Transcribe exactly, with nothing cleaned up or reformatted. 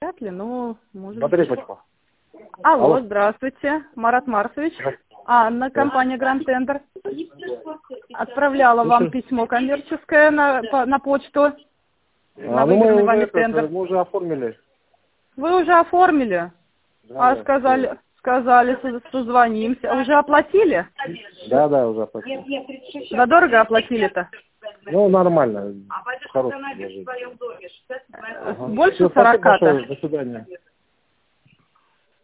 вряд ли, но может быть. Батарейка. Алло, Алло. Здравствуйте, Марат Марсович. Анна, компания Grand Tender. Отправляла Слушай. вам письмо коммерческое на, по- на почту. На А, ну мы выигранный уже, вами это, тендер. мы уже оформили. Вы уже оформили? Да, А да, сказали, сказали, что созвонимся. А уже оплатили? Да, да, уже оплатили. Да дорого оплатили-то? Ну, нормально. Хороший вложение. Ага. Больше Всё, спасибо сорока-то? большое. До свидания.